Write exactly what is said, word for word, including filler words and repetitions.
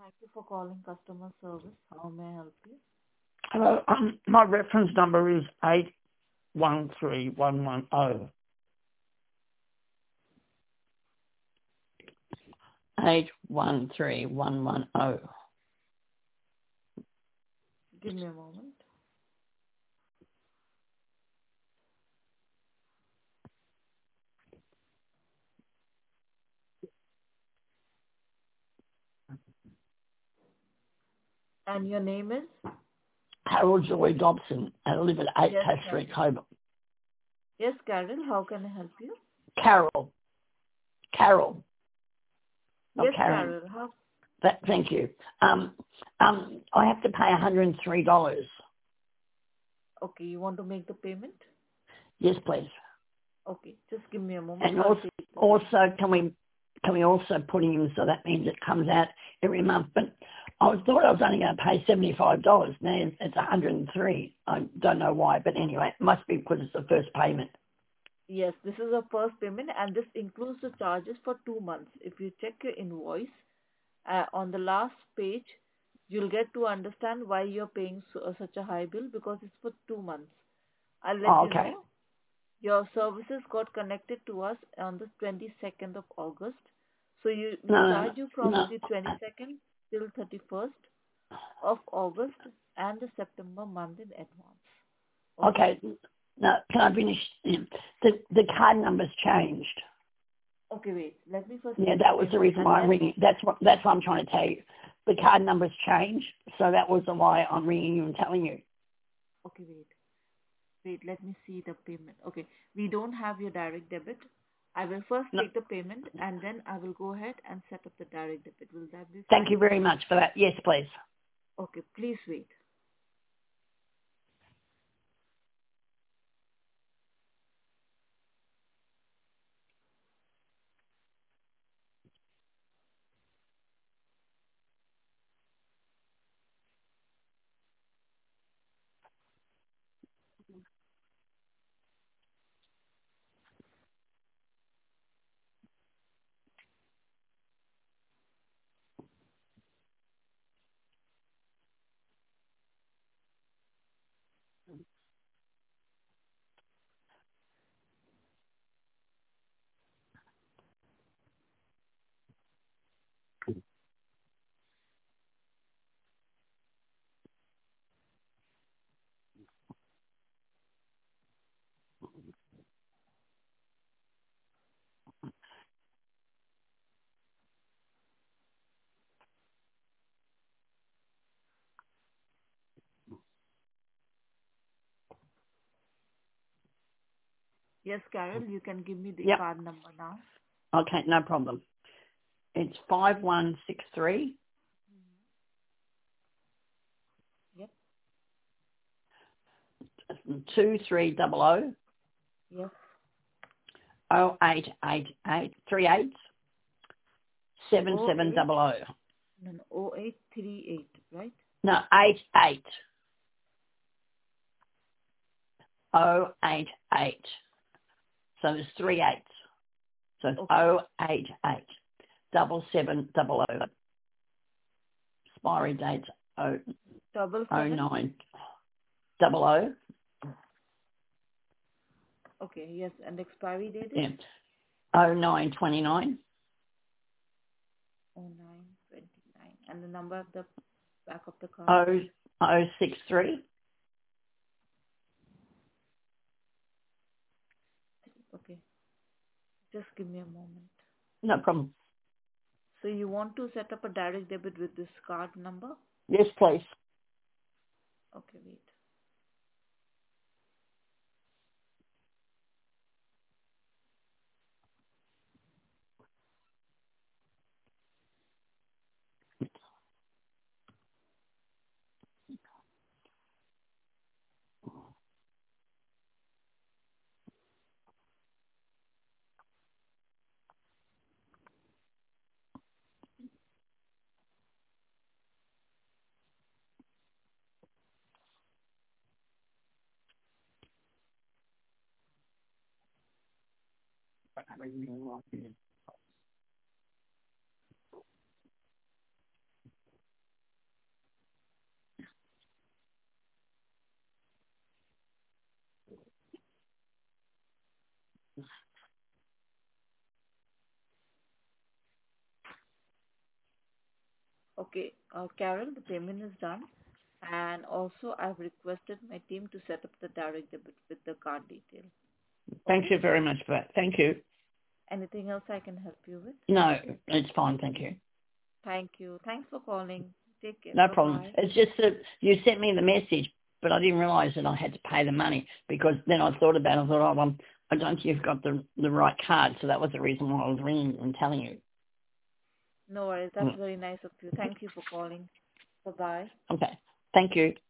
Thank you for calling customer service. How may I help you? Hello, um, my reference number is eight one three one one zero. Eight one three one one zero. Give me a moment. And your name is? Harold Joy Dobson. I live at eight Yes, Cass Carol. Street, Coburg. Yes, Carol. How can I help you? Carol. Carol. Not Yes, Karen. Carol. How? That, thank you. Um, um, I have to pay one hundred three dollars. Okay, you want to make the payment? Yes, please. Okay, just give me a moment. And I'll also, take the payment. also, can we can we also put in so that means it comes out every month? But I was, thought I was only going to pay seventy-five dollars. Now it's it's one hundred three. I don't know why, but anyway, it must be because it's the first payment. Yes, this is a first payment and this includes the charges for two months. If you check your invoice, uh, on the last page, you'll get to understand why you're paying so, uh, such a high bill because it's for two months. I'll let Oh, you okay. know. Your services got connected to us on the twenty-second of August. So you, we No, charge you from no. the twenty-second till thirty-first of August and the September month in advance. Okay? Okay. No, can I finish? The the card number's changed. Okay, wait. Let me first Yeah, take the that was the payment reason and why I'm then... ringing. That's what that's what I'm trying to tell you. The card number's changed, so that was the why I'm ringing you and telling you. Okay, wait. Wait, let me see the payment. Okay, we don't have your direct debit. I will first No, take the payment and then I will go ahead and set up the direct debit. Will that be thank fine? you very much for that. Yes, please. Okay, please wait. Yes, Carol, you can give me the Yep. card number now. Okay, no problem. It's five one six three Yep. two three double o Yes. oh eight eight eight three eight seven Oh seven eight. double o. No, no. oh eight three eight, right? No, eight eight oh eight eight. So there's three eights. So it's Okay. oh eight eight double seven double o. Expiry date's oh Double oh seven. nine double o. Okay. Yes. And expiry date is Yeah. oh nine twenty-nine. oh nine twenty-nine. And the number at the back of the card. oh oh six three. Okay. Just give me a moment. No problem. So you want to set up a direct debit with this card number? Yes, please. Okay, wait. Okay, uh, Carol, the payment is done. And also, I've requested my team to set up the direct debit with the card detail. Thank Okay? you very much for that. Thank you. Anything else I can help you with? No, it's fine. Thank you. Thank you. Thanks for calling. Take care. No problem. Bye-bye. It's just that you sent me the message, but I didn't realise that I had to pay the money because then I thought about it. I thought, oh, well, I don't think you've got the, the right card. So that was the reason why I was ringing and telling you. No worries. That's Mm. very nice of you. Thank you for calling. Bye-bye. Okay. Thank you.